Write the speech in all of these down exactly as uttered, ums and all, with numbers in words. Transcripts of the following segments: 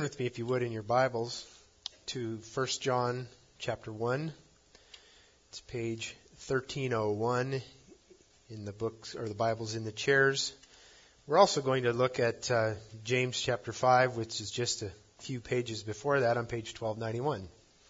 Turn with me, if you would, in your Bibles to First John chapter one. It's page thirteen oh one in the books or the Bibles in the chairs. We're also going to look at uh, James chapter five, which is just a few pages before that on page twelve ninety-one.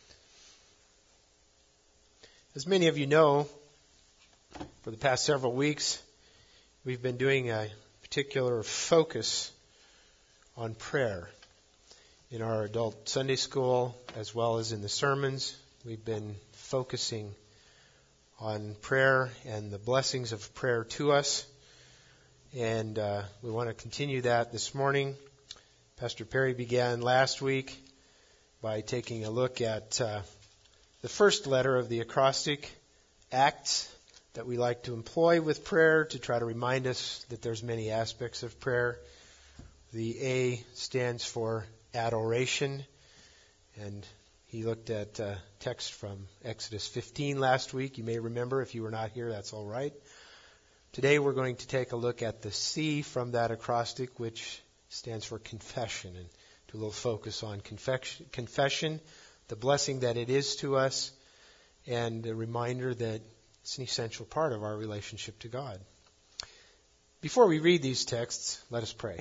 As many of you know, for the past several weeks, we've been doing a particular focus on prayer. In our adult Sunday school, as well as in the sermons, we've been focusing on prayer and the blessings of prayer to us. And uh, we want to continue that this morning. Pastor Perry began last week by taking a look at uh, the first letter of the acrostic, Acts, that we like to employ with prayer to try to remind us that there's many aspects of prayer. The A stands for adoration, and he looked at uh, text from Exodus fifteen last week. You may remember. If you were not here, that's all right. Today we're going to take a look at the C from that acrostic, which stands for confession, and do a little focus on confession, confession, the blessing that it is to us, and a reminder that it's an essential part of our relationship to God. Before we read these texts, let us pray.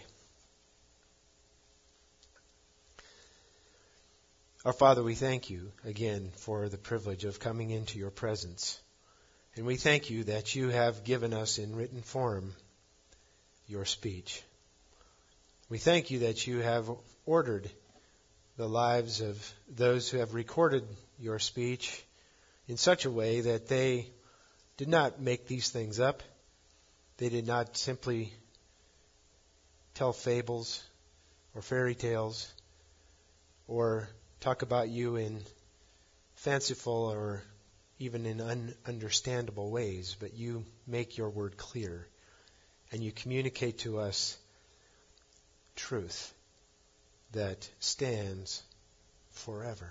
Our Father, we thank you again for the privilege of coming into your presence. And we thank you that you have given us in written form your speech. We thank you that you have ordered the lives of those who have recorded your speech in such a way that they did not make these things up. They did not simply tell fables or fairy tales or talk about you in fanciful or even in ununderstandable ways, but you make your word clear and you communicate to us truth that stands forever.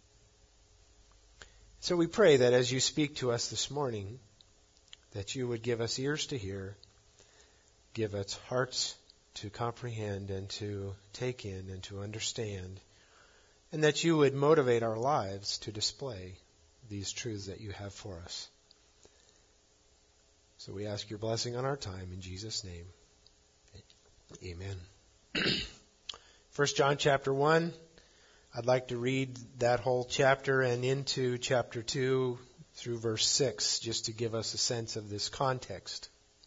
So we pray that as you speak to us this morning, that you would give us ears to hear, give us hearts to comprehend and to take in and to understand, and that you would motivate our lives to display these truths that you have for us. So we ask your blessing on our time in Jesus' name. Amen. First John chapter one. I'd like to read that whole chapter and into chapter two through verse six, just to give us a sense of this context.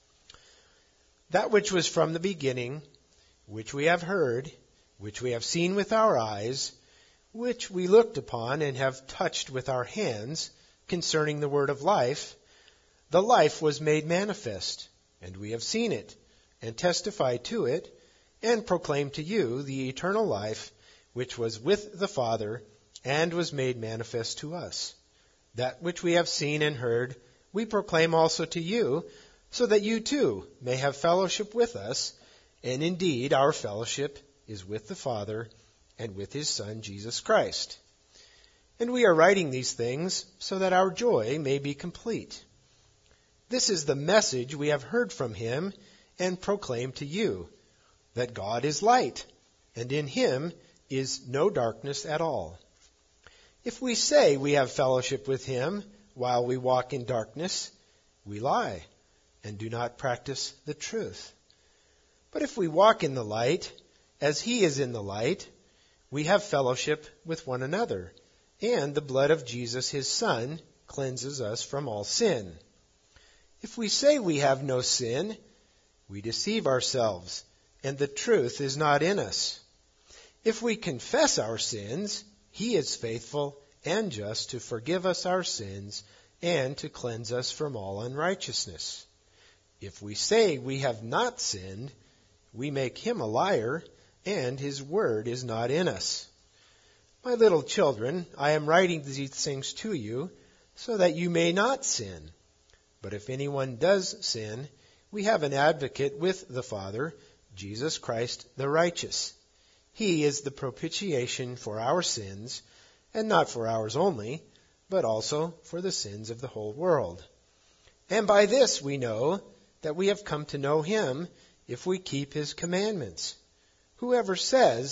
That which was from the beginning, which we have heard, which we have seen with our eyes, which we looked upon and have touched with our hands concerning the word of life, the life was made manifest, and we have seen it, and testified to it, and proclaimed to you the eternal life, which was with the Father, and was made manifest to us. That which we have seen and heard, we proclaim also to you, so that you too may have fellowship with us, and indeed our fellowship is with the Father, and with his Son, Jesus Christ. And we are writing these things so that our joy may be complete. This is the message we have heard from him and proclaim to you, that God is light, and in him is no darkness at all. If we say we have fellowship with him while we walk in darkness, we lie and do not practice the truth. But if we walk in the light, as he is in the light, we have fellowship with one another, and the blood of Jesus, his Son, cleanses us from all sin. If we say we have no sin, we deceive ourselves, and the truth is not in us. If we confess our sins, he is faithful and just to forgive us our sins and to cleanse us from all unrighteousness. If we say we have not sinned, we make him a liar, and his word is not in us. My little children, I am writing these things to you so that you may not sin. But if anyone does sin, we have an advocate with the Father, Jesus Christ the righteous. He is the propitiation for our sins, and not for ours only, but also for the sins of the whole world. And by this we know that we have come to know him if we keep his commandments. Whoever says,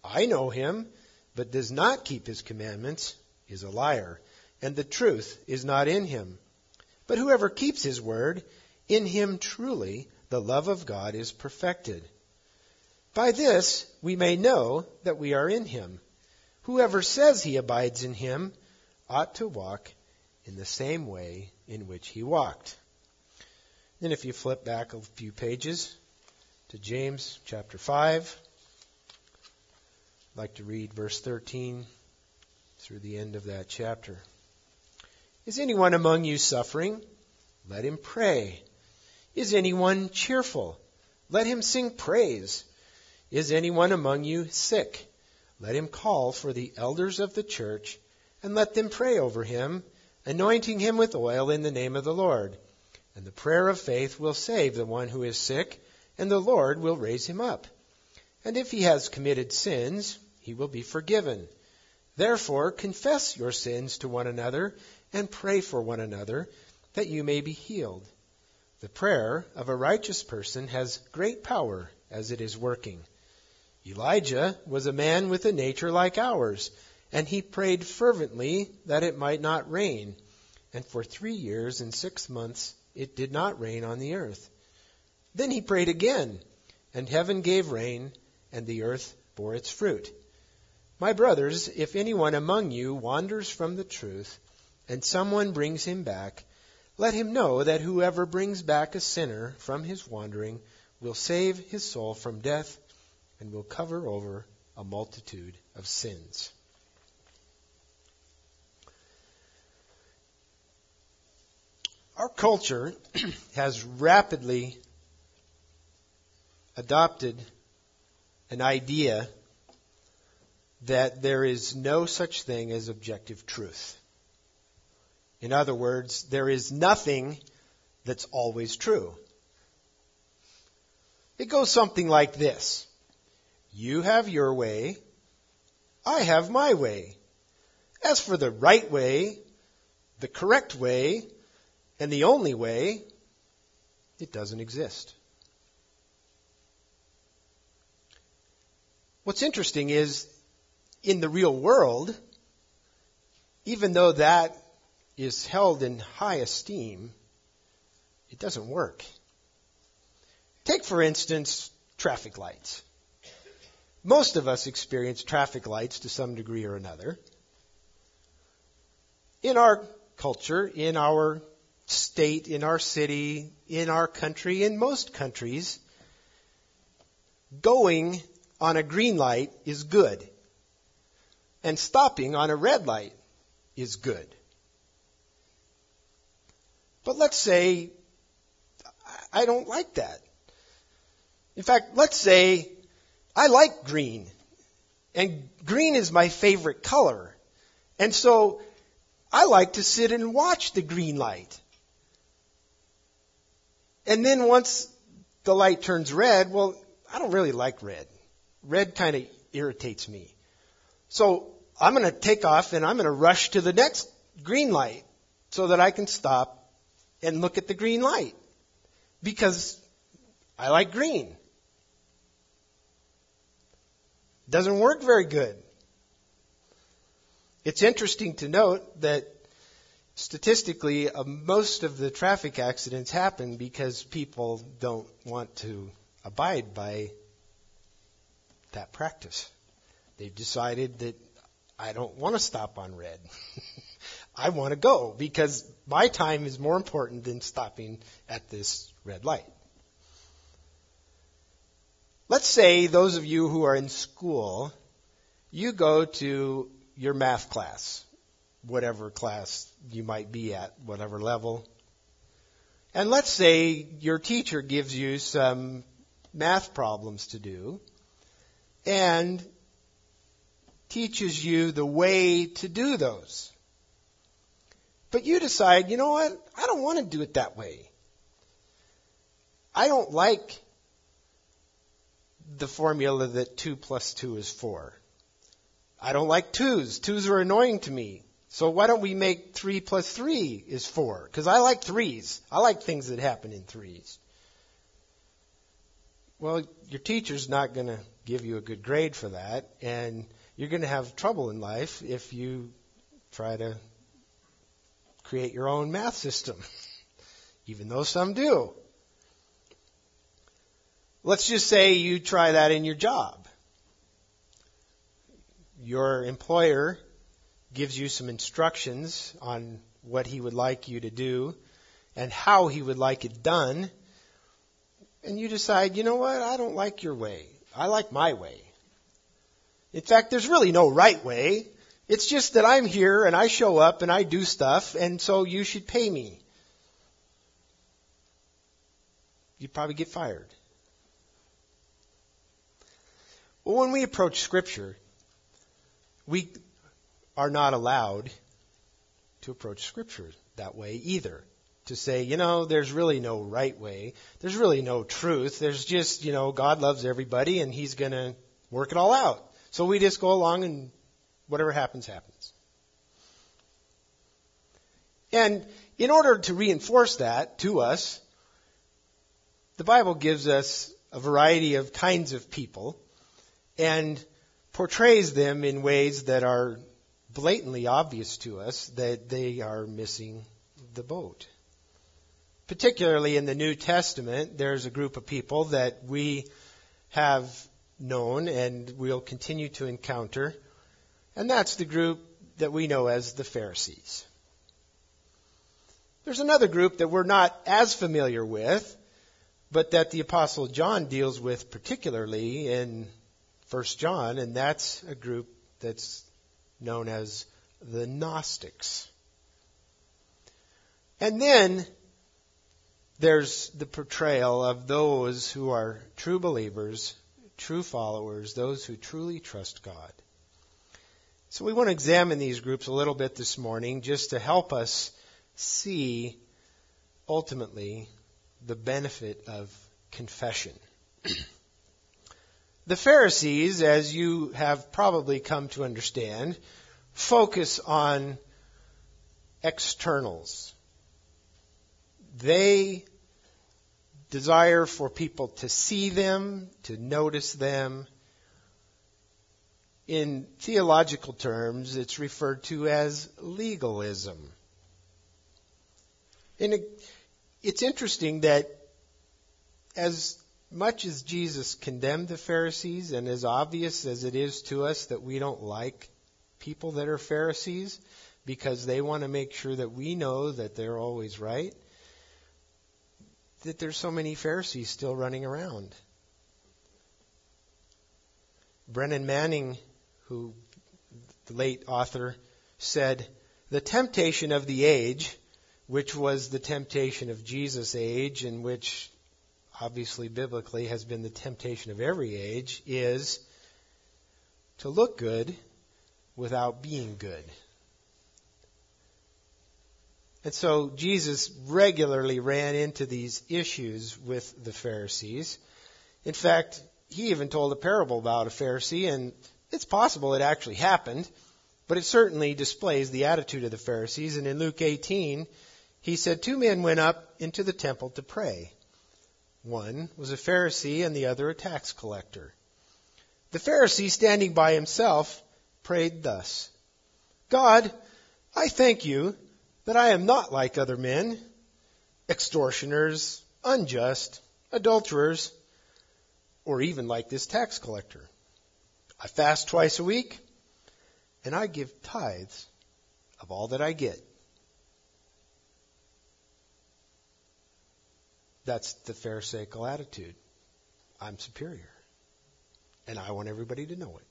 I know him, but does not keep his commandments is a liar, and the truth is not in him. But whoever keeps his word, in him truly the love of God is perfected. By this we may know that we are in him. Whoever says he abides in him ought to walk in the same way in which he walked. Then if you flip back a few pages to James chapter five, I'd like to read verse thirteen through the end of that chapter. Is anyone among you suffering? Let him pray. Is anyone cheerful? Let him sing praise. Is anyone among you sick? Let him call for the elders of the church, and let them pray over him, anointing him with oil in the name of the Lord. And the prayer of faith will save the one who is sick, and the Lord will raise him up. And if he has committed sins, he will be forgiven. Therefore, confess your sins to one another, and pray for one another, that you may be healed. The prayer of a righteous person has great power as it is working. Elijah was a man with a nature like ours, and he prayed fervently that it might not rain. And for three years and six months it did not rain on the earth. Then he prayed again, and heaven gave rain, and the earth bore its fruit. My brothers, if anyone among you wanders from the truth, and someone brings him back, let him know that whoever brings back a sinner from his wandering will save his soul from death and will cover over a multitude of sins. Our culture has rapidly adopted an idea that there is no such thing as objective truth. In other words, there is nothing that's always true. It goes something like this. You have your way, I have my way. As for the right way, the correct way, and the only way, it doesn't exist. What's interesting is, in the real world, even though that is held in high esteem, it doesn't work. Take, for instance, traffic lights. Most of us experience traffic lights to some degree or another. In our culture, in our state, in our city, in our country, in most countries, going on a green light is good. And stopping on a red light is good. But let's say I don't like that. In fact, let's say I like green. And green is my favorite color. And so I like to sit and watch the green light. And then once the light turns red, well, I don't really like red. Red kind of irritates me. So I'm going to take off and I'm going to rush to the next green light so that I can stop and look at the green light. Because I like green. Doesn't work very good. It's interesting to note that statistically, uh, most of the traffic accidents happen because people don't want to abide by that practice. They've decided that I don't want to stop on red. I want to go because my time is more important than stopping at this red light. Let's say those of you who are in school, you go to your math class, whatever class you might be at, whatever level. And let's say your teacher gives you some math problems to do and teaches you the way to do those. But you decide, you know what, I don't want to do it that way. I don't like the formula that two plus two is four. I don't like twos. Twos are annoying to me. So why don't we make three plus three is four? Because I like threes. I like things that happen in threes. Well, your teacher's not going to give you a good grade for that, and you're going to have trouble in life if you try to create your own math system, even though some do. Let's just say you try that in your job. Your employer gives you some instructions on what he would like you to do and how he would like it done, and you decide, you know what, I don't like your way. I like my way. In fact, there's really no right way. It's just that I'm here and I show up and I do stuff, and so you should pay me. You'd probably get fired. Well, when we approach Scripture, we are not allowed to approach Scripture that way either. To say, you know, there's really no right way. There's really no truth. There's just, you know, God loves everybody and He's going to work it all out. So we just go along and whatever happens, happens. And in order to reinforce that to us, the Bible gives us a variety of kinds of people and portrays them in ways that are blatantly obvious to us that they are missing the boat. Particularly in the New Testament, there's a group of people that we have known and will continue to encounter, and that's the group that we know as the Pharisees. There's another group that we're not as familiar with, but that the Apostle John deals with particularly in First John, and that's a group that's known as the Gnostics. And then there's the portrayal of those who are true believers, true followers, those who truly trust God. So we want to examine these groups a little bit this morning just to help us see ultimately the benefit of confession. The Pharisees, as you have probably come to understand, focus on externals. They desire for people to see them, to notice them. In theological terms, it's referred to as legalism. And it, it's interesting that as much as Jesus condemned the Pharisees, and as obvious as it is to us that we don't like people that are Pharisees because they want to make sure that we know that they're always right, that there's so many Pharisees still running around. Brennan Manning, who the late author, said, "The temptation of the age," which was the temptation of Jesus' age, and which obviously biblically has been the temptation of every age, is to look good without being good. And so Jesus regularly ran into these issues with the Pharisees. In fact, he even told a parable about a Pharisee, and it's possible it actually happened, but it certainly displays the attitude of the Pharisees. And in Luke eighteen, he said, two men went up into the temple to pray. One was a Pharisee and the other a tax collector. The Pharisee, standing by himself, prayed thus, "God, I thank you that I am not like other men, extortioners, unjust, adulterers, or even like this tax collector. I fast twice a week, and I give tithes of all that I get." That's the Pharisaical attitude. I'm superior, and I want everybody to know it.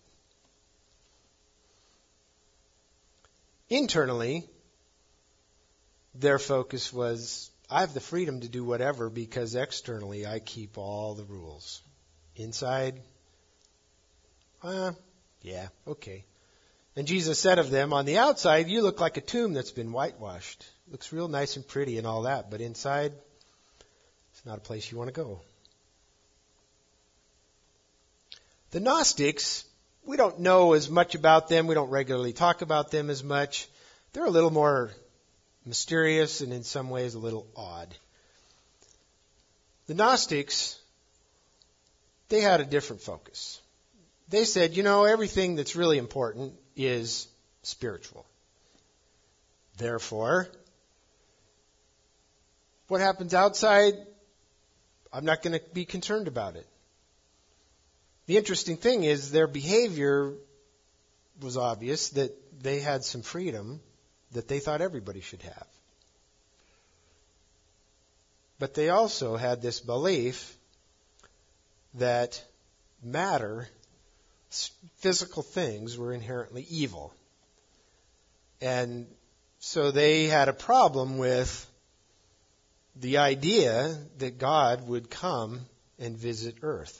Internally, their focus was, I have the freedom to do whatever because externally I keep all the rules. Inside, uh, yeah, okay. And Jesus said of them, on the outside, you look like a tomb that's been whitewashed. Looks real nice and pretty and all that, but inside, it's not a place you want to go. The Gnostics, we don't know as much about them. We don't regularly talk about them as much. They're a little more mysterious and in some ways a little odd. The Gnostics, they had a different focus. they said, you know, everything that's really important is spiritual. Therefore, what happens outside, I'm not going to be concerned about it. The interesting thing is their behavior was obvious, that they had some freedom that they thought everybody should have. But they also had this belief that matter, physical things, were inherently evil. And so they had a problem with the idea that God would come and visit earth.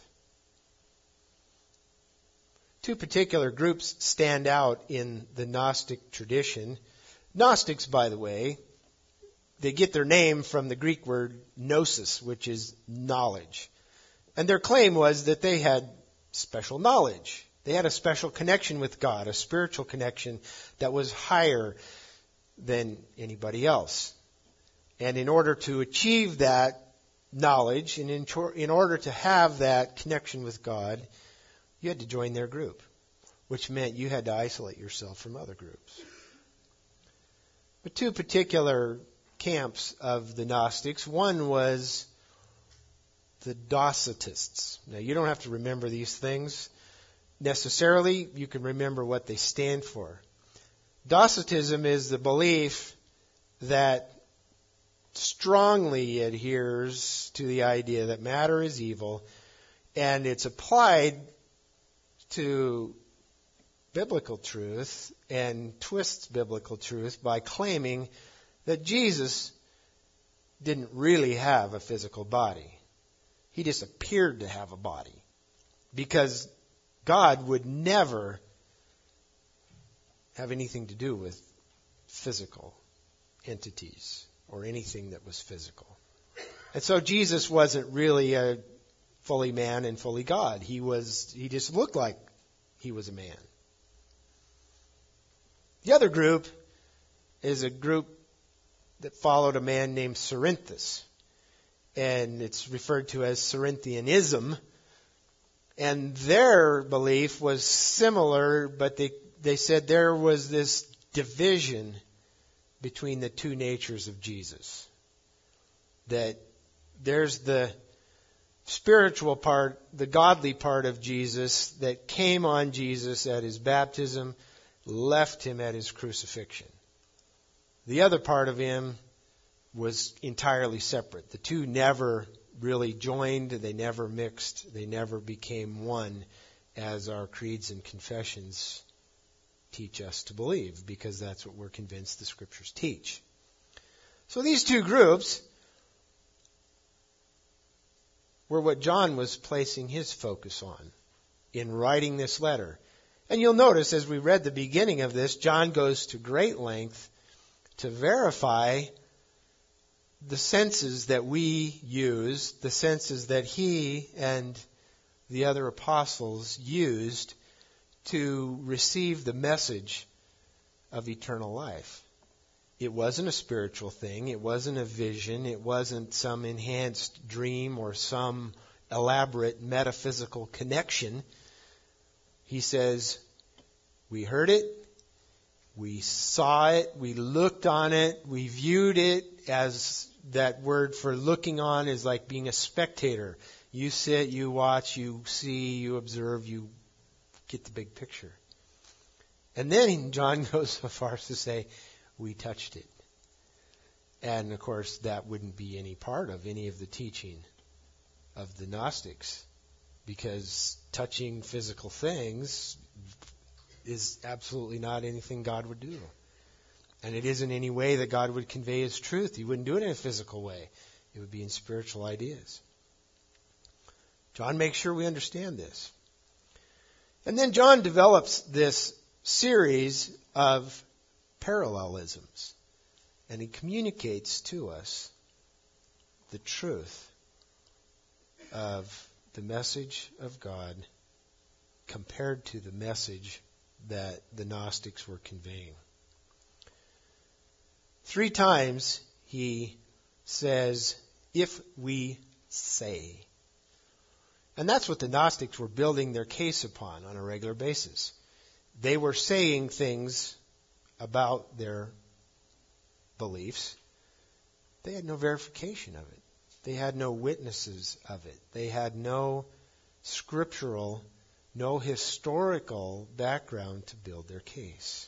Two particular groups stand out in the Gnostic tradition. Gnostics, by the way, they get their name from the Greek word gnosis, which is knowledge. And their claim was that they had special knowledge. They had a special connection with God, a spiritual connection that was higher than anybody else. And in order to achieve that knowledge, and in, in order to have that connection with God, you had to join their group, which meant you had to isolate yourself from other groups. But two particular camps of the Gnostics. One was the Docetists. Now, you don't have to remember these things necessarily. You can remember what they stand for. Docetism is the belief that strongly adheres to the idea that matter is evil, and it's applied to biblical truth and twists biblical truth by claiming that Jesus didn't really have a physical body. He just appeared to have a body, because God would never have anything to do with physical entities or anything that was physical. And so Jesus wasn't really a fully man and fully God. He was, he just looked like he was a man. The other group is a group that followed a man named Cerinthus. And it's referred to as Cerinthianism. And their belief was similar, but they, they said there was this division between the two natures of Jesus. That there's the spiritual part, the godly part of Jesus that came on Jesus at his baptism, left him at his crucifixion. The other part of him was entirely separate. The two never really joined, they never mixed, they never became one, as our creeds and confessions teach us to believe, because that's what we're convinced the Scriptures teach. So these two groups were what John was placing his focus on in writing this letter. And you'll notice as we read the beginning of this, John goes to great length to verify the senses that we use, the senses that he and the other apostles used to receive the message of eternal life. It wasn't a spiritual thing. It wasn't a vision. It wasn't some enhanced dream or some elaborate metaphysical connection. He says, we heard it, we saw it, we looked on it, we viewed it, as that word for looking on is like being a spectator. You sit, you watch, you see, you observe, you get the big picture. And then John goes so far as to say, we touched it. And of course, that wouldn't be any part of any of the teaching of the Gnostics, because touching physical things is absolutely not anything God would do. And it isn't any way that God would convey His truth. He wouldn't do it in a physical way. It would be in spiritual ideas. John makes sure we understand this. And then John develops this series of parallelisms. And he communicates to us the truth of the message of God compared to the message that the Gnostics were conveying. Three times he says, if we say. And that's what the Gnostics were building their case upon on a regular basis. They were saying things about their beliefs. They had no verification of it. They had no witnesses of it. They had no scriptural, no historical background to build their case.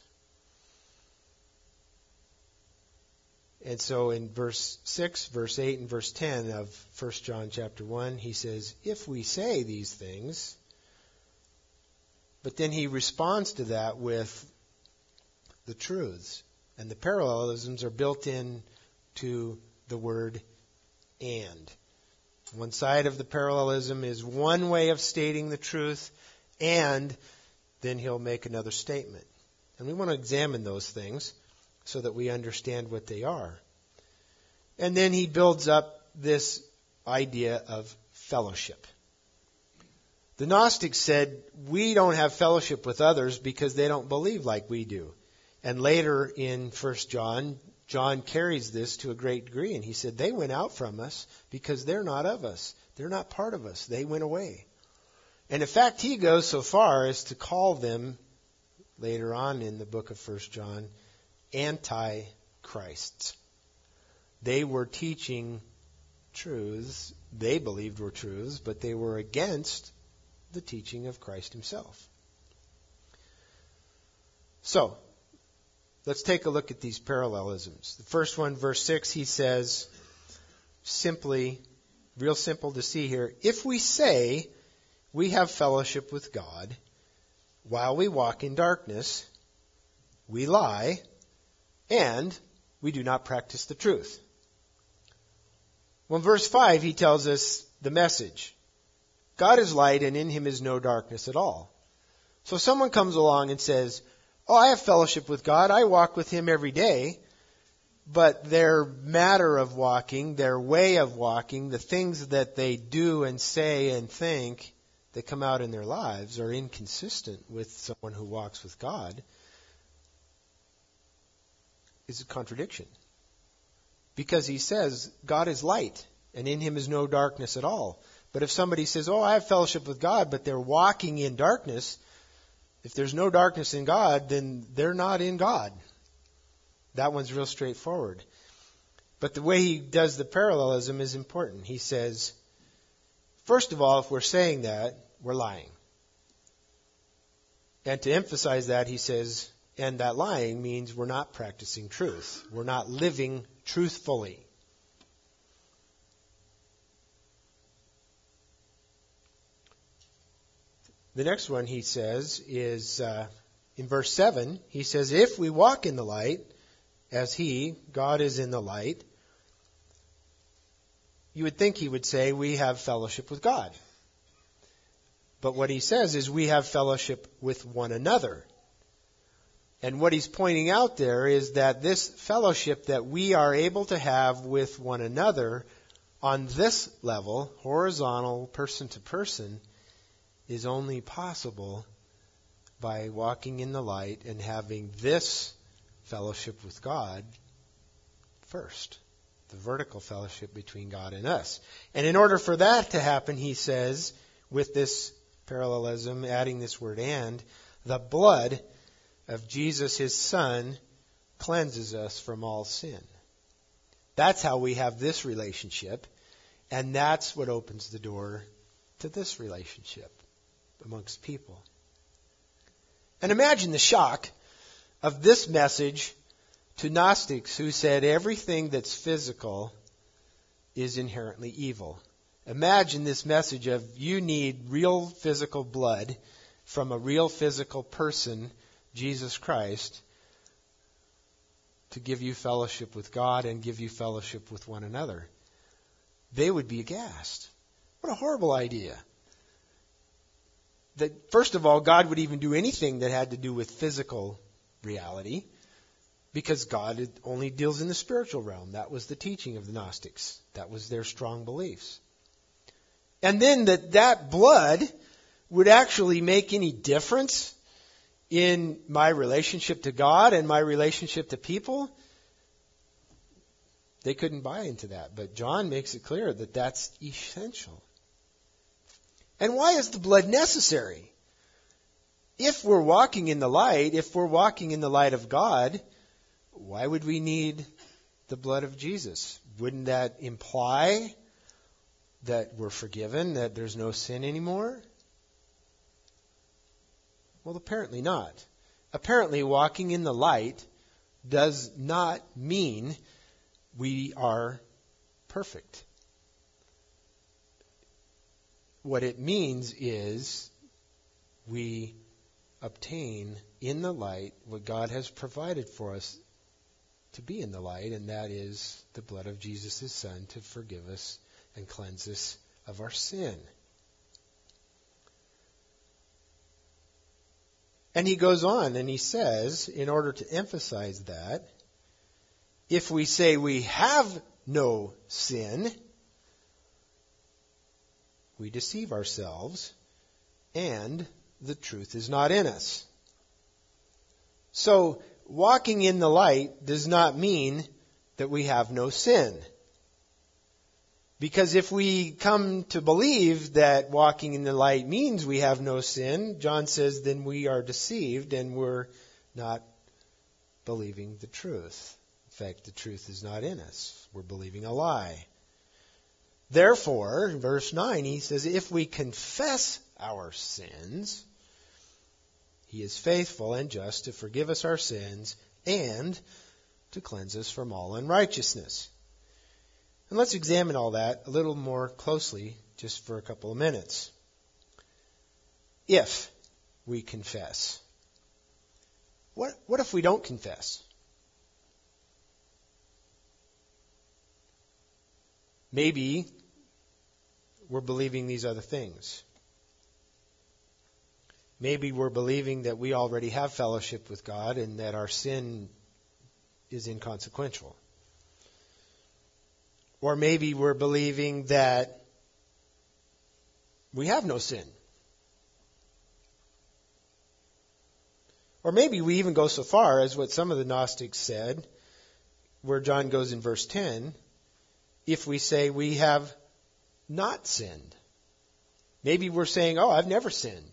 And so in verse six, verse eight, and verse ten of First John chapter one, he says, if we say these things, but then he responds to that with the truths. And the parallelisms are built in to the word and. One side of the parallelism is one way of stating the truth, and then he'll make another statement. And we want to examine those things so that we understand what they are. And then he builds up this idea of fellowship. The Gnostics said, we don't have fellowship with others because they don't believe like we do. And later in First John, John carries this to a great degree, and he said, they went out from us because they're not of us. They're not part of us. They went away. And in fact, he goes so far as to call them, later on in the book of First John, antichrists. They were teaching truths they believed were truths, but they were against the teaching of Christ himself. So, let's take a look at these parallelisms. The first one, verse six, he says, simply, real simple to see here, if we say we have fellowship with God while we walk in darkness, we lie, and we do not practice the truth. Well, in verse five, he tells us the message. God is light, and in him is no darkness at all. So someone comes along and says, oh, I have fellowship with God. I walk with him every day. But their matter of walking, their way of walking, the things that they do and say and think that come out in their lives are inconsistent with someone who walks with God, is a contradiction. Because he says God is light, and in him is no darkness at all. But if somebody says, oh, I have fellowship with God, but they're walking in darkness, if there's no darkness in God, then they're not in God. That one's real straightforward. But the way he does the parallelism is important. He says, first of all, if we're saying that, we're lying. And to emphasize that, he says, and that lying means we're not practicing truth. We're not living truthfully. The next one he says is, uh, in verse seven, he says, if we walk in the light, as he, God, is in the light, you would think he would say we have fellowship with God. But what he says is we have fellowship with one another. And what he's pointing out there is that this fellowship that we are able to have with one another on this level, horizontal, person to person, is only possible by walking in the light and having this fellowship with God first. The vertical fellowship between God and us. And in order for that to happen, he says, with this parallelism, adding this word and, the blood of Jesus, his Son, cleanses us from all sin. That's how we have this relationship, and that's what opens the door to this relationship amongst people. And imagine the shock of this message to Gnostics who said everything that's physical is inherently evil. Imagine this message of you need real physical blood from a real physical person, Jesus Christ, to give you fellowship with God and give you fellowship with one another. They would be aghast. What a horrible idea. That, first of all, God would even do anything that had to do with physical reality, because God only deals in the spiritual realm. That was the teaching of the Gnostics. That was their strong beliefs. And then that that blood would actually make any difference in my relationship to God and my relationship to people, they couldn't buy into that. But John makes it clear that that's essential. And why is the blood necessary? If we're walking in the light, if we're walking in the light of God, why would we need the blood of Jesus? Wouldn't that imply that we're forgiven, that there's no sin anymore? Well, apparently not. Apparently, walking in the light does not mean we are perfect. What it means is we obtain in the light what God has provided for us to be in the light, and that is the blood of Jesus' Son to forgive us and cleanse us of our sin. And he goes on and he says, in order to emphasize that, if we say we have no sin, we deceive ourselves and the truth is not in us. So, walking in the light does not mean that we have no sin. Because if we come to believe that walking in the light means we have no sin, John says then we are deceived and we're not believing the truth. In fact, the truth is not in us. We're believing a lie. Therefore, in verse nine, he says, if we confess our sins, he is faithful and just to forgive us our sins and to cleanse us from all unrighteousness. And let's examine all that a little more closely just for a couple of minutes. If we confess. What, what if we don't confess? Maybe we're believing these other things. Maybe we're believing that we already have fellowship with God and that our sin is inconsequential. Or maybe we're believing that we have no sin. Or maybe we even go so far as what some of the Gnostics said, where John goes in verse ten, if we say we have not sinned. Maybe we're saying, oh, I've never sinned.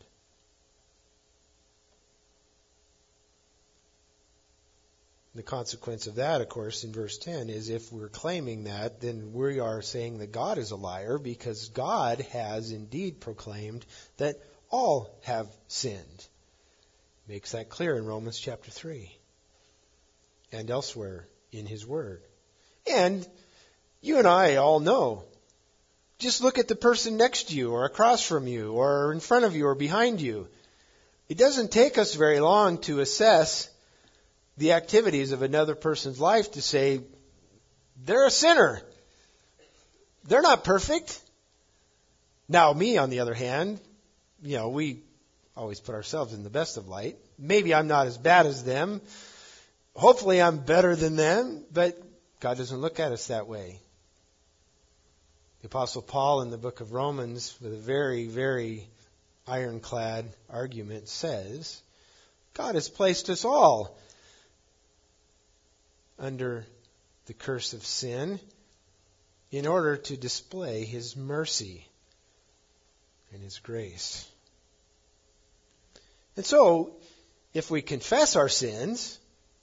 The consequence of that, of course, in verse ten is if we're claiming that, then we are saying that God is a liar because God has indeed proclaimed that all have sinned. Makes that clear in Romans chapter three and elsewhere in His Word. And you and I all know. Just look at the person next to you or across from you or in front of you or behind you. It doesn't take us very long to assess the activities of another person's life to say, they're a sinner. They're not perfect. Now, me, on the other hand, you know, we always put ourselves in the best of light. Maybe I'm not as bad as them. Hopefully I'm better than them, but God doesn't look at us that way. The Apostle Paul in the book of Romans, with a very, very ironclad argument, says, God has placed us all under the curse of sin in order to display His mercy and His grace. And so, if we confess our sins,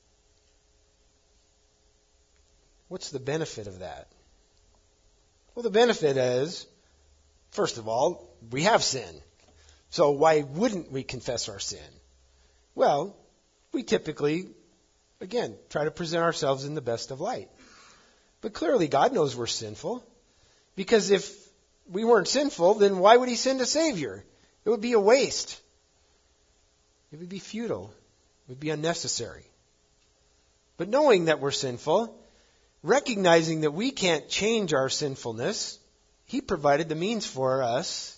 what's the benefit of that? Well, the benefit is, first of all, we have sin. So why wouldn't we confess our sin? Well, we typically, again, try to present ourselves in the best of light. But clearly God knows we're sinful. Because if we weren't sinful, then why would He send a Savior? It would be a waste. It would be futile. It would be unnecessary. But knowing that we're sinful, recognizing that we can't change our sinfulness, He provided the means for us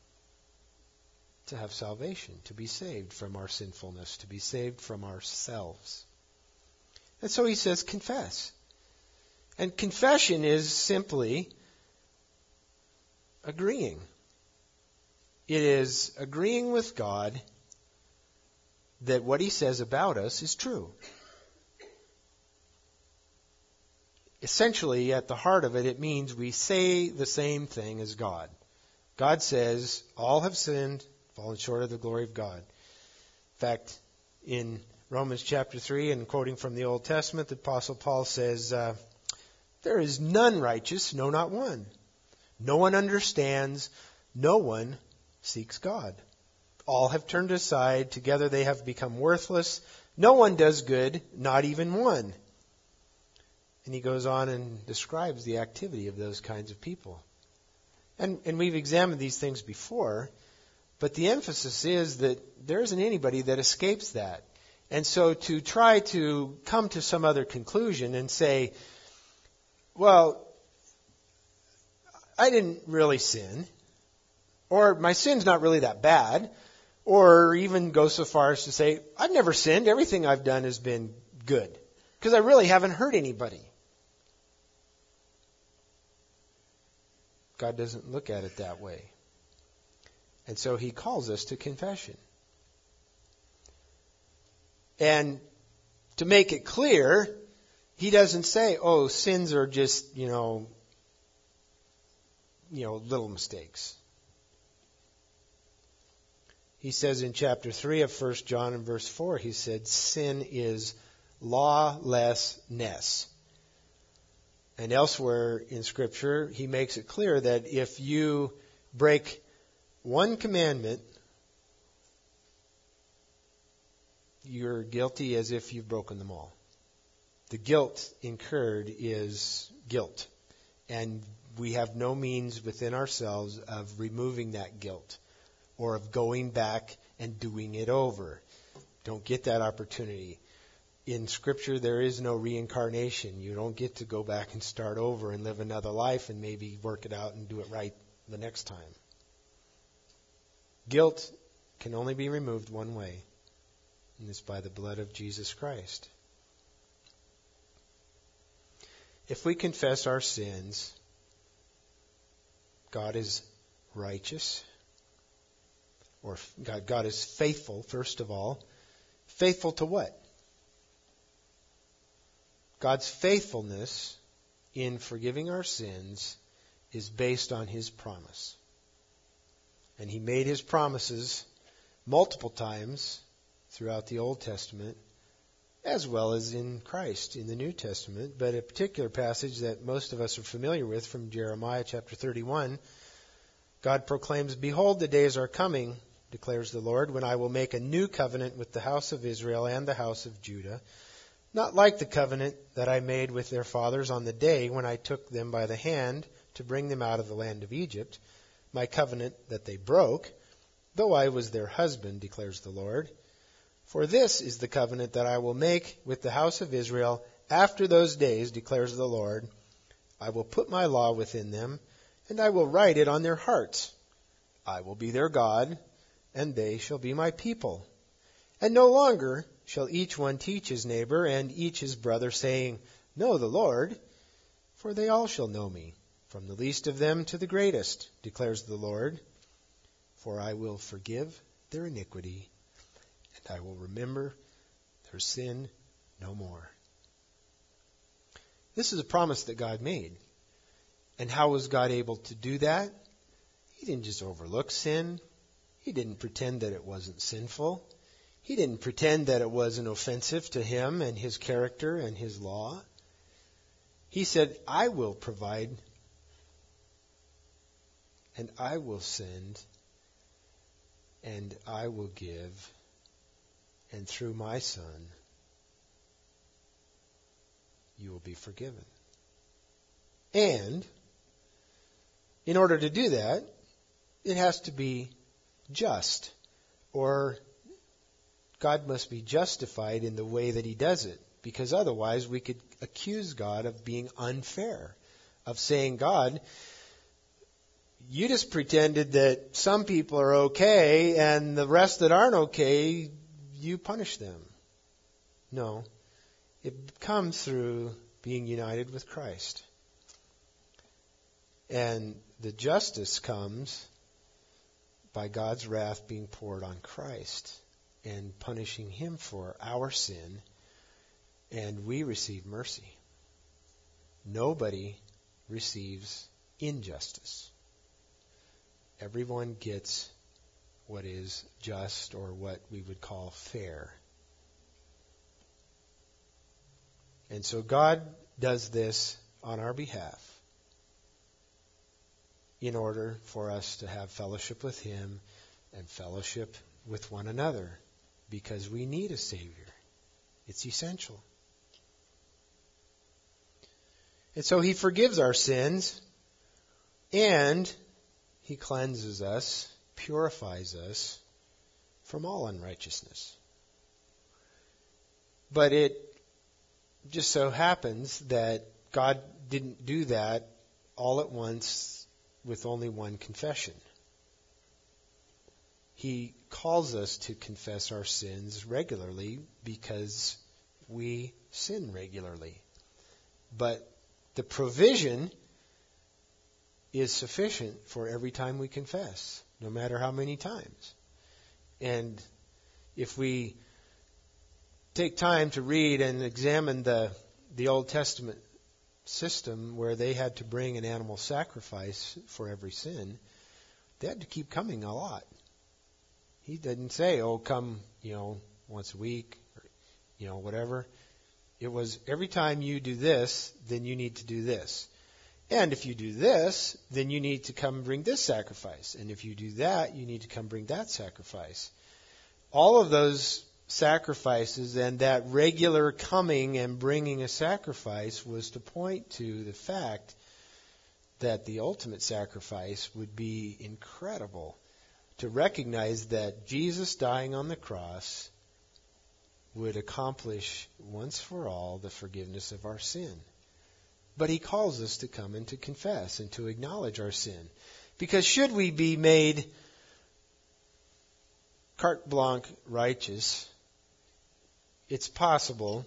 to have salvation, to be saved from our sinfulness, to be saved from ourselves. And so He says, confess. And confession is simply agreeing. It is agreeing with God that what He says about us is true. Essentially, at the heart of it, it means we say the same thing as God. God says, all have sinned, fallen short of the glory of God. In fact, in Romans chapter three, and quoting from the Old Testament, the Apostle Paul says, uh, there is none righteous, no, not one. No one understands, no one seeks God. All have turned aside, together they have become worthless. No one does good, not even one. And he goes on and describes the activity of those kinds of people. And, and we've examined these things before, but the emphasis is that there isn't anybody that escapes that. And so to try to come to some other conclusion and say, well, I didn't really sin, or my sin's not really that bad, or even go so far as to say, I've never sinned, everything I've done has been good, because I really haven't hurt anybody. God doesn't look at it that way. And so he calls us to confession. And to make it clear, he doesn't say, oh, sins are just, you know, you know, little mistakes. He says in chapter three of First John and verse four, he said, sin is lawlessness. And elsewhere in Scripture, he makes it clear that if you break one commandment, you're guilty as if you've broken them all. The guilt incurred is guilt. And we have no means within ourselves of removing that guilt or of going back and doing it over. Don't get that opportunity. In Scripture, there is no reincarnation. You don't get to go back and start over and live another life and maybe work it out and do it right the next time. Guilt can only be removed one way, and it's by the blood of Jesus Christ. If we confess our sins, God is righteous, or God, God is faithful, first of all. Faithful to what? God's faithfulness in forgiving our sins is based on His promise. And He made His promises multiple times throughout the Old Testament, as well as in Christ in the New Testament. But a particular passage that most of us are familiar with from Jeremiah chapter thirty-one, God proclaims, "Behold, the days are coming, declares the Lord, when I will make a new covenant with the house of Israel and the house of Judah, not like the covenant that I made with their fathers on the day when I took them by the hand to bring them out of the land of Egypt, my covenant that they broke, though I was their husband, declares the Lord. For this is the covenant that I will make with the house of Israel after those days, declares the Lord. I will put my law within them, and I will write it on their hearts. I will be their God, and they shall be my people. And no longer shall each one teach his neighbor and each his brother, saying, Know the Lord, for they all shall know me, from the least of them to the greatest, declares the Lord. For I will forgive their iniquity, and I will remember their sin no more." This is a promise that God made. And how was God able to do that? He didn't just overlook sin. He didn't pretend that it wasn't sinful. He didn't pretend that it wasn't offensive to Him and His character and His law. He said, I will provide and I will send and I will give, and through my Son you will be forgiven. And in order to do that, it has to be just, or God must be justified in the way that He does it, because otherwise we could accuse God of being unfair, of saying, God, you just pretended that some people are okay and the rest that aren't okay, you punish them. No, it comes through being united with Christ. And the justice comes by God's wrath being poured on Christ and punishing Him for our sin, and we receive mercy. Nobody receives injustice. everyone gets what is just, or what we would call fair. And so God does this on our behalf in order for us to have fellowship with Him and fellowship with one another, because we need a Savior. It's essential. And so He forgives our sins, and He cleanses us, purifies us from all unrighteousness. But it just so happens that God didn't do that all at once with only one confession. He calls us to confess our sins regularly because we sin regularly. But the provision is sufficient for every time we confess, no matter how many times. And if we take time to read and examine the the Old Testament system, where they had to bring an animal sacrifice for every sin, they had to keep coming a lot. He didn't say, oh, come, you know, once a week, or, you know, whatever. It was every time you do this, then you need to do this. And if you do this, then you need to come bring this sacrifice. And if you do that, you need to come bring that sacrifice. All of those sacrifices and that regular coming and bringing a sacrifice was to point to the fact that the ultimate sacrifice would be incredible. To recognize that Jesus dying on the cross would accomplish once for all the forgiveness of our sin. But He calls us to come and to confess and to acknowledge our sin. Because should we be made carte blanche righteous, it's possible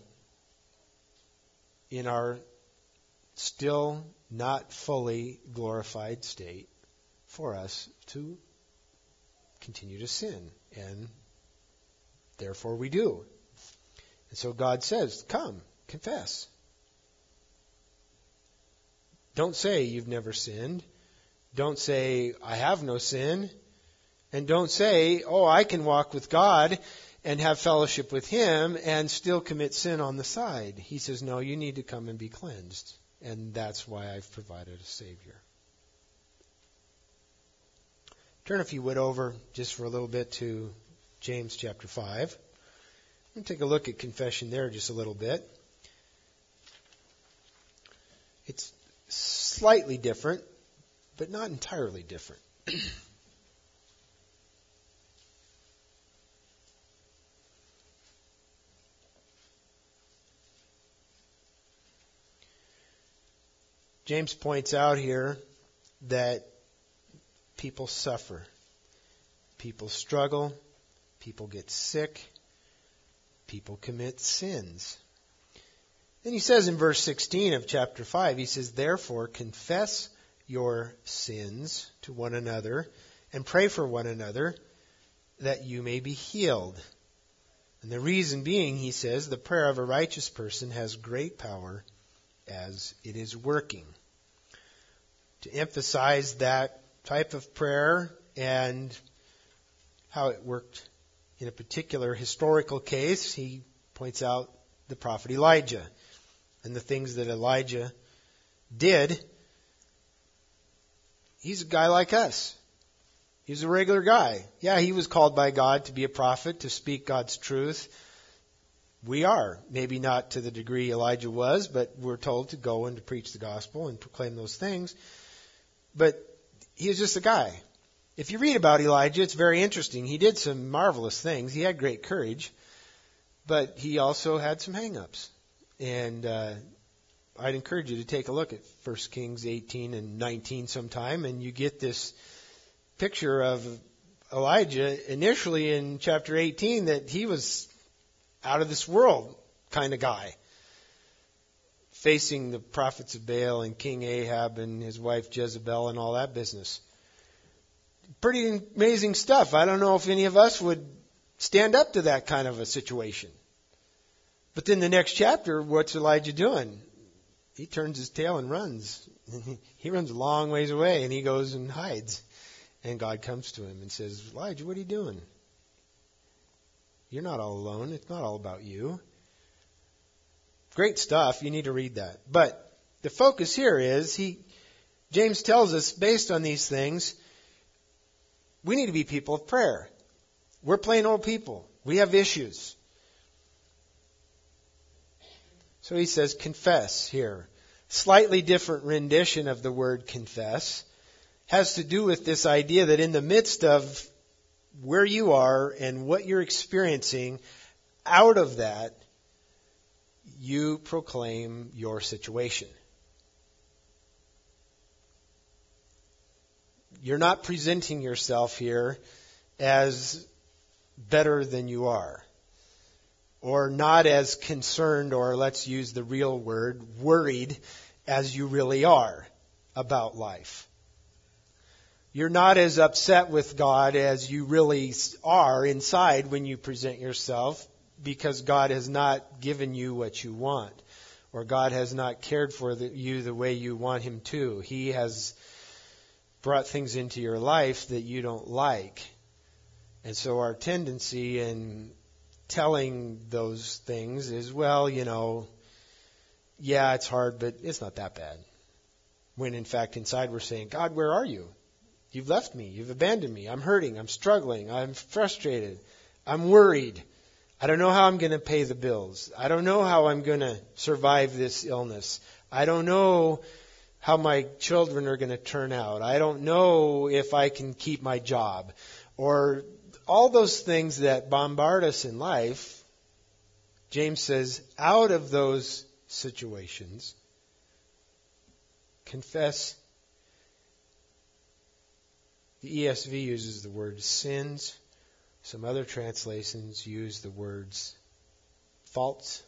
in our still not fully glorified state for us to continue to sin. And therefore we do. And so God says, come, confess. Don't say you've never sinned. Don't say, I have no sin. And don't say, oh, I can walk with God and have fellowship with Him and still commit sin on the side. He says, no, you need to come and be cleansed. And that's why I've provided a Savior. Turn, if you would, over just for a little bit to James chapter five. We'll take a look at confession there just a little bit. It's slightly different, but not entirely different. James points out here that people suffer, people struggle, people get sick, people commit sins. Then he says in verse sixteen of chapter five, he says, therefore confess your sins to one another and pray for one another that you may be healed. And the reason being, he says, the prayer of a righteous person has great power as it is working. To emphasize that type of prayer and how it worked in a particular historical case, he points out the prophet Elijah and the things that Elijah did. He's a guy like us. He's a regular guy. Yeah, he was called by God to be a prophet, to speak God's truth. We are. Maybe not to the degree Elijah was, but we're told to go and to preach the gospel and proclaim those things. But he was just a guy. If you read about Elijah, it's very interesting. He did some marvelous things. He had great courage, but he also had some hang-ups. And uh, I'd encourage you to take a look at First Kings eighteen and nineteen sometime, and you get this picture of Elijah initially in chapter eighteen that he was out of this world kind of guy, facing the prophets of Baal and King Ahab and his wife Jezebel and all that business. Pretty amazing stuff. I don't know if any of us would stand up to that kind of a situation. But then the next chapter, what's Elijah doing? He turns his tail and runs. He runs a long ways away and he goes and hides. And God comes to him and says, Elijah, what are you doing? You're not all alone. It's not all about you. Great stuff. You need to read that. But the focus here is, he, James tells us, based on these things, we need to be people of prayer. We're plain old people. We have issues. So he says, confess here. Slightly different rendition of the word confess has to do with this idea that in the midst of where you are and what you're experiencing, out of that, you proclaim your situation. You're not presenting yourself here as better than you are, or not as concerned, or let's use the real word, worried as you really are about life. You're not as upset with God as you really are inside when you present yourself, because God has not given you what you want, or God has not cared for the, you the way you want Him to. He has brought things into your life that you don't like. And so our tendency in telling those things is, well, you know, yeah, it's hard, but it's not that bad. When in fact inside we're saying, God, where are you? You've left me. You've abandoned me. I'm hurting. I'm struggling. I'm frustrated. I'm worried. I don't know how I'm going to pay the bills. I don't know how I'm going to survive this illness. I don't know how my children are going to turn out. I don't know if I can keep my job. Or all those things that bombard us in life. James says, out of those situations, confess. The E S V uses the word sins. Some other translations use the words faults.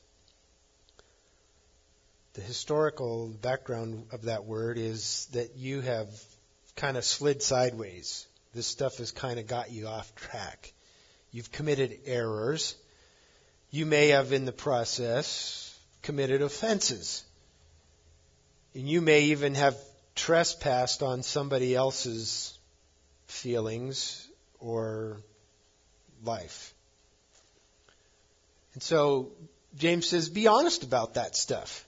The historical background of that word is that you have kind of slid sideways. This stuff has kind of got you off track. You've committed errors. You may have in the process committed offenses. And you may even have trespassed on somebody else's feelings or life. And so James says, be honest about that stuff.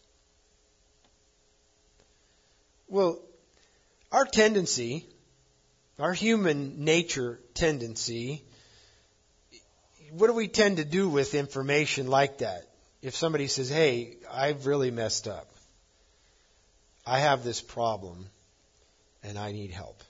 Well, our tendency, our human nature tendency, what do we tend to do with information like that? If somebody says, hey, I've really messed up. I have this problem and I need help.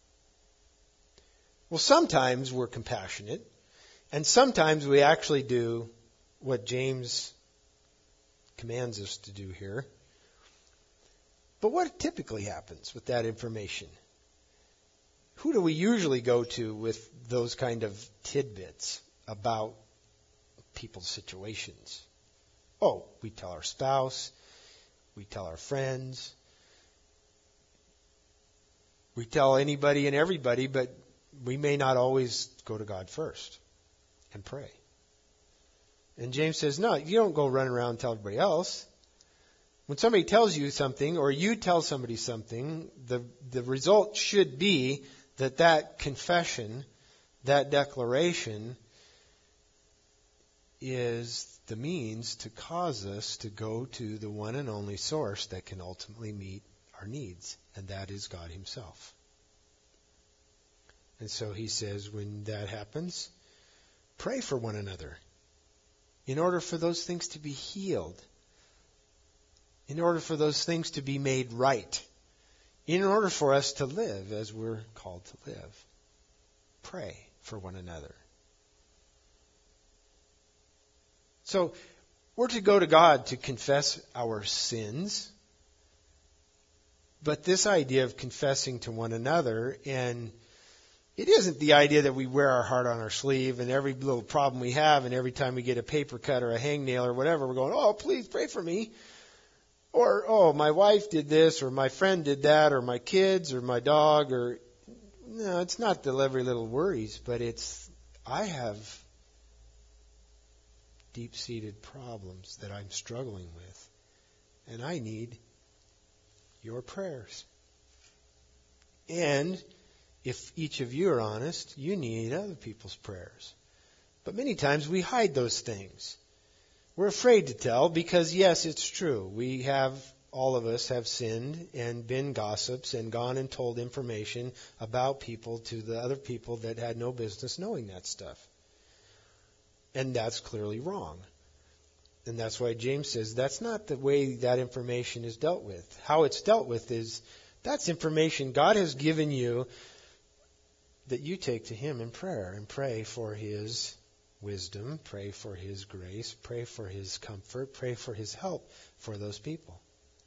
Well, sometimes we're compassionate, and sometimes we actually do what James commands us to do here. But what typically happens with that information? Who do we usually go to with those kind of tidbits about people's situations? Oh, we tell our spouse, we tell our friends, we tell anybody and everybody, but we may not always go to God first and pray. And James says, no, you don't go run around and tell everybody else. When somebody tells you something, or you tell somebody something, the, the result should be that that confession, that declaration, is the means to cause us to go to the one and only source that can ultimately meet our needs, and that is God Himself. And so he says, when that happens, pray for one another in order for those things to be healed, in order for those things to be made right, in order for us to live as we're called to live. Pray for one another. So we're to go to God to confess our sins, but this idea of confessing to one another, and it isn't the idea that we wear our heart on our sleeve and every little problem we have and every time we get a paper cut or a hangnail or whatever, we're going, oh, please pray for me. Or, oh, my wife did this, or my friend did that, or my kids, or my dog, or... No, it's not the every little worries, but it's, I have deep-seated problems that I'm struggling with, and I need your prayers. And if each of you are honest, you need other people's prayers. But many times we hide those things. We're afraid to tell because, yes, it's true. We have, all of us have sinned and been gossips and gone and told information about people to the other people that had no business knowing that stuff. And that's clearly wrong. And that's why James says that's not the way that information is dealt with. How it's dealt with is that's information God has given you that you take to Him in prayer and pray for His wisdom, pray for His grace, pray for His comfort, pray for His help for those people.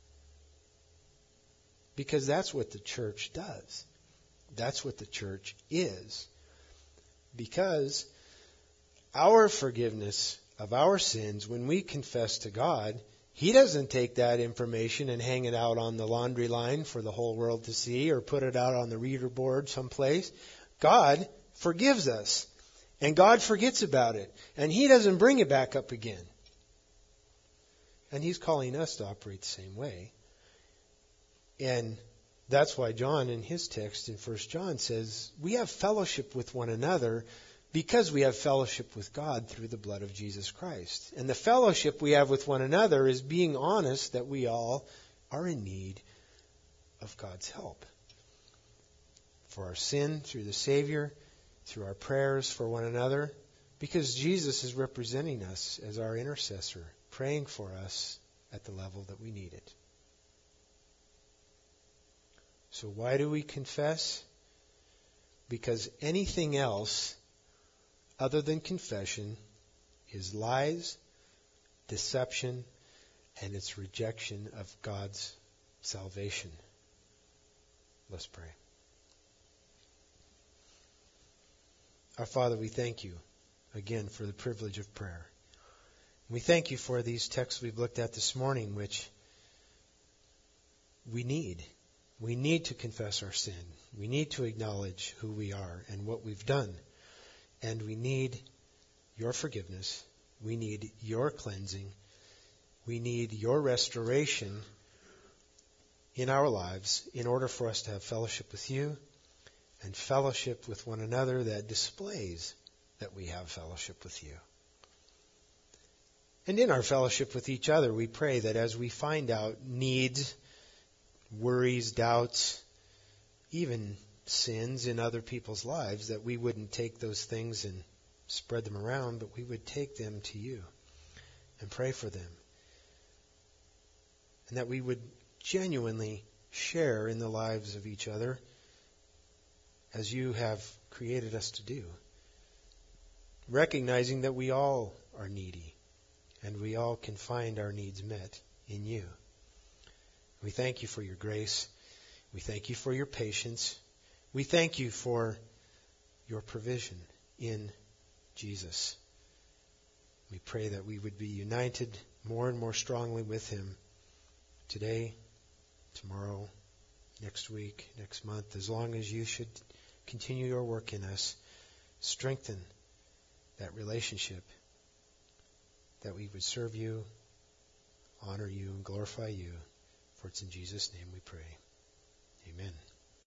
Because that's what the church does. That's what the church is. Because our forgiveness of our sins, when we confess to God, He doesn't take that information and hang it out on the laundry line for the whole world to see or put it out on the reader board someplace. God forgives us. And God forgets about it. And He doesn't bring it back up again. And He's calling us to operate the same way. And that's why John in his text in First John says, we have fellowship with one another because we have fellowship with God through the blood of Jesus Christ. And the fellowship we have with one another is being honest that we all are in need of God's help. For our sin through the Savior, through our prayers for one another, because Jesus is representing us as our intercessor, praying for us at the level that we need it. So why do we confess? Because anything else other than confession is lies, deception, and its rejection of God's salvation. Let's pray. Our Father, we thank You again for the privilege of prayer. We thank You for these texts we've looked at this morning, which we need. We need to confess our sin. We need to acknowledge who we are and what we've done. And we need Your forgiveness. We need Your cleansing. We need Your restoration in our lives in order for us to have fellowship with You and fellowship with one another that displays that we have fellowship with You. And in our fellowship with each other, we pray that as we find out needs, worries, doubts, even sins in other people's lives, that we wouldn't take those things and spread them around, but we would take them to You and pray for them. And that we would genuinely share in the lives of each other as You have created us to do. Recognizing that we all are needy and we all can find our needs met in You. We thank You for Your grace. We thank You for Your patience. We thank You for Your provision in Jesus. We pray that we would be united more and more strongly with Him today, tomorrow, next week, next month, as long as You should continue Your work in us. Strengthen that relationship, that we would serve You, honor You, and glorify You. For it's in Jesus' name we pray. Amen.